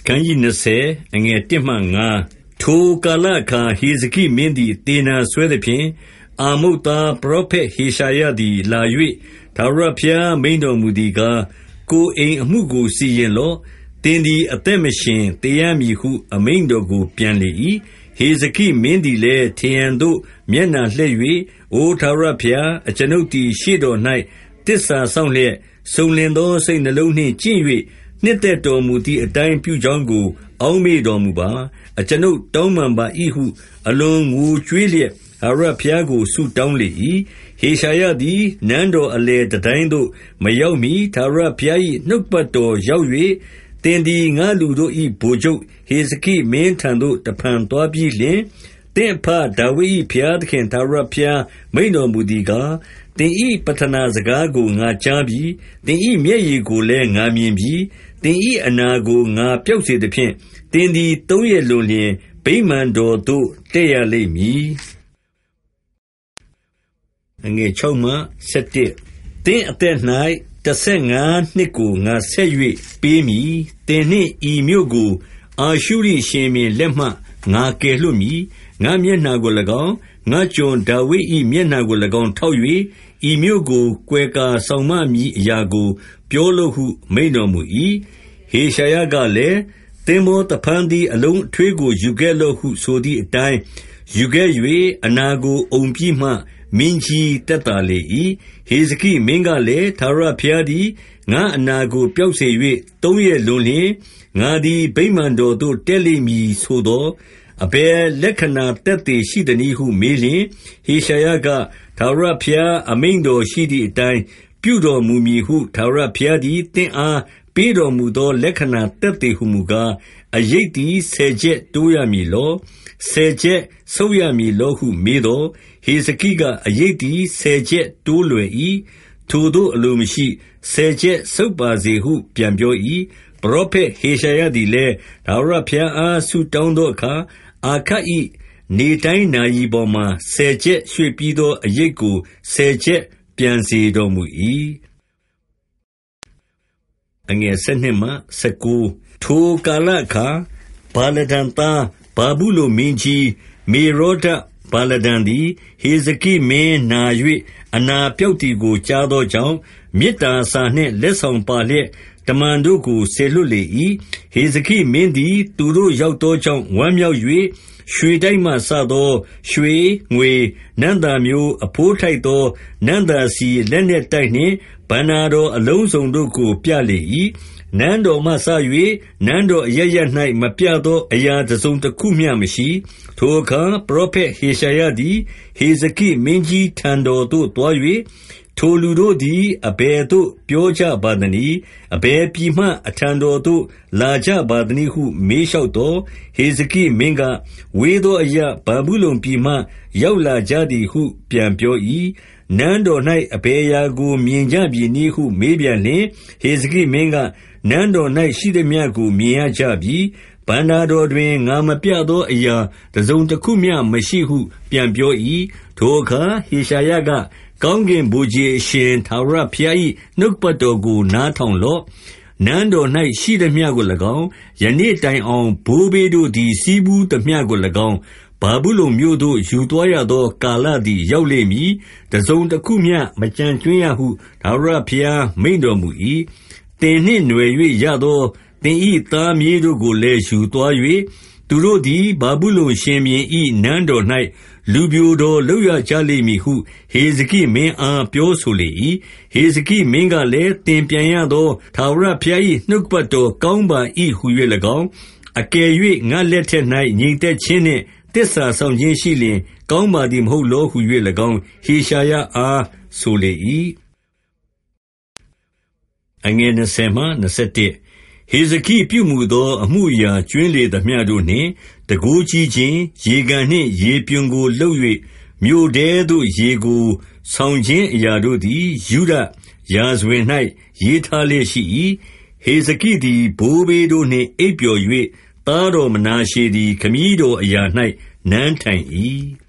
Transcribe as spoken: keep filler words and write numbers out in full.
ခန်းကြီး20အငယ်1မှ5ထိုကာလအခါဟေဇကိမင်းသည်တေနာဆွဲသဖြင့်အာမုတ်သားပရောဖက်ဟေရှာယသည်လာ၍ထာဝရဘုရားမိန့်တော်မူသည်ကားကိုယ်အိမ်အမှုကိုစီရင်လော့တင်းသည်အသက်မရှင်တေရမည်ဟုအမိန့်တော်ကိုပြန်လေ၏ဟေဇကိမင်းသည်လည်းထရန်သို့မျက်နှာလှည့်၍အိုထာဝရဘုရားအကျွန်ုပ်သည်ရှေ့တော်၌တစ္ဆာဆောင်လျက်စုံလင်သောစိတ်နှလုံးနှင့်ကျင့်၍နှစ်သက်တော်မူသည့်အတိုင်းပြုကြောင်းကိုအောက်မေ့တော်မူပါအကျွန်ုပ်တောင်းပန်ပါ၏ဟုအလွန်ငိုကြွေးလျက်ထာဝရဘုရားကိုဆုတောင်းလေ၏ဟေရှာယသည်နန်းတော်အလယ်တတိုင်းသို့မရောက်မီထာဝရဘုရား၏နှုတ်ပတ်တော်ရောက်၍သင်သည်ငါလူတို့၏ဗိုလ်ချုပ်ဟေဇကိမင်းထံသို့တဖန်သွားပြီးလျှင်သင်အဘဒါဝိဒ်၏ဘုရားသခင်ထာဝရဘုရားမိန့်တော်မူသည်ကားသင်၏ပဌနာစကားကိုငါကြားပြီသင်၏မျက်ရည်ကိုလည်းငါမြင်ပြီသင်၏အနာကိုငါပျောက်စေသဖြင့်သင်သည်သုံးရက်လွန်လျှင်ဗိမာန်တော်သို့တက်ရလိမ့်မည်အငယ်6မှ7သင်အသက်၌တဆယ်ငါးနှစ်ကိုငါဆက်၍ပေးမည်သင်နှင့်ဤမြို့ကိုအာရှုရိရှင်ဘုရင်လက်မှငါကယ်လွှတ်မည်ငါမျက်နှာကို၎င်းငါကျွန်ဒါဝိဒ်၏မျက်နှာကို၎င်းထောက်၍ဤမြို့ကိုကွယ်ကာဆောင်မမည်အရာကိုပြောလို့ဟုမိန့်တော်မူ၏ဟေရှာယကလည်းသင်္ဘောတဖန်သည်အလုံးအထွေးကိုယူခဲ့လို့ဟုဆိုသည့်အတိုင်းယူခဲ့၍အနာကိုအုံပြီးမှမင်းကြီးတက်တာလေ၏ဟေဇကိမင်းကလည်းထာဝရဘုရားသည်ငါအနာကိုပျောက်စေ၍သုံးရက်လွန်လျှင်ငါသည်ဗိမာန်တော်သို့တက်လိမ့်မည်ဆိုသောအဘယ်လက္ခဏာသက်သေရှိသနည်းဟုမေးလျှင်ဟေရှာယကထာဝရဘုရားအမိန့်တော်ရှိသည့်အတိုင်းပြုတော်မူမည်ဟုထာဝရဘုရားသည်သင်အားပေးတော်မူသောလက္ခဏာသက်သေဟုမူကားအရိပ်သည်ဆယ်ချက်တိုးရမည်လောဆယ်ချက်ဆုပ်ရမည်လောဟုမေးသောဟေဇကိကအရိပ်သည်ဆယ်ချက်တိုးလွယ်၏ထိုတို့အလိုမရှိဆယ်ချက်ဆုပ်ပါစေဟုပြန်ပြော၏ပရောဖက်ဟေရှာယသည်လည်းထာဝရဘုရားအားဆုတောင်းသောအခါအာခတ်၏နေတိုင်းနာရီပေါ်မှဆယ်ချက်ရွှေ့ပြီးသောအရိပ်ကိုဆယ်ချက်ပြန်စေတော်မူ၏အငယ်7မှ19ထိုကာလအခါဗာလဒန်သားဘာဘူးလုန်မင်းကြီးမေရောဒဗာလဒန်သည်ဟေဇကိမင်းနာ၍အနာပြောက်သည်ကိုကြားသောကြောင့်မေတ္တာစာနှင့်လက်ဆောင်ပါလျက်တမန်တို့ကိုဆေလွတ်လေ၏ဟေဇကိမင်းသည်သူတို့ရောက်သောကြောင့်ဝမ်းမြောက်၍ရွှေတိုက်မှစသောရွှေငွေနန္တာမျိုးအဖိုးထိုက်သောနန္တာစီလက်နှင့်တိုက်နှင့်ဗန္နာတော်အလုံးစုံတို့ကိုပြလေ၏နန်းတော်မှစ၍နန်းတော်အရရ၌မပြသောအရာတစ်စုံတစ်ခုမျှမရှိထိုအခါပရောဖက်ဟေရှာယသည်ဟေဇကိမင်းကြီးထံတော်သို့သွား၍ထိုလူတို့သည်အဘယ်သို့ပြောကြပါသနည်းအဘယ်ပြည်မှအထံတော်သို့လာကြပါသနည်းဟုမေးလျှောက်သောဟေဇကိမင်းကဝေသောအရာဗာဗုလုန်ပြည်မှရောက်လာကြသည်ဟုပြန်ပြော၏နန်းတော်၌အဘယ်အရာကိုမြင်ကြပြီနည်းဟုမေးပြန်လျှင်ဟေဇကိမင်းကနန်းတော်၌ရှိသမျှကိုမြင်ရကြပြီဗန္နာတော်တွင်ငါမပြသောအရာတစ်စုံတစ်ခုမျှမရှိဟုပြန်ပြော၏ထိုအခါဟေရှာယကကောင်းကင်ဗိုလ်ခြေအရှင်ထာဝရဘုရား၏နှုတ်ပတ်တော်ကိုနားထောင်လော့နန်းတော်၌ရှိသမျှကို၎င်းယနေ့တိုင်အောင်ဘိုးဘေးတို့သည်စီးပူးသမျှကို၎င်းဗာဗုလုန်မြို့သို့ယူသွားရသောကာလသည်ရောက်လိမ့်မည်တစုံတစ်ခုမျှမကြံကျွင်းရဟုထာဝရဘုရားမိန့်တော်မူ၏သင်နှင့်နွယ်၍ရသောသင်၏သားမြေးတို့ကိုလည်းယူသွား၍သူတို့သည်ဗာဗုလုန်ရှင်ဘုရင်၏နန်းတော်၌လူပြိုတော်လုပ်ရကြလိမ့်မည်ဟုဟေဇကိမင်းအားပြောဆိုလေ၏ဟေဇကိမင်းကလည်းသင်ပြန်ရသောထာဝရဘုရား၏နှုတ်ပတ်တော်ကောင်းပါ၏ဟု၍၎င်းအကယ်၍ငါလက်ထက်၌ငြိမ်သက်ခြင်းနှင့်တစ္ဆာဆောင်ခြင်းရှိလျင်ကောင်းပါသည်မဟုတ်လောဟု၍၎င်းဟေရှာယအားဆိုလေ၏အငယ်20မှ21ဟေဇကိပြုမူသောအမှုအရာကြွင်းလေသမျှတို့နှင့်တန်ခိုးကြီးခြင်းရေကန်နှင့်ရေပြွန်ကိုလှုပ်၍မြို့ထဲသို့ရေကိုဆောင်ခြင်းအရာတို့သည်ယုဒရာဇဝင်၌ရေးထားလျက်ရှိ၏ဟေဇကိသည်ဘိုးဘေးတို့နှင့်အိပ်ပျော်၍သားတော်မနာရှေသည်ခမည်းတော်အရာ၌နန်းထိုင်၏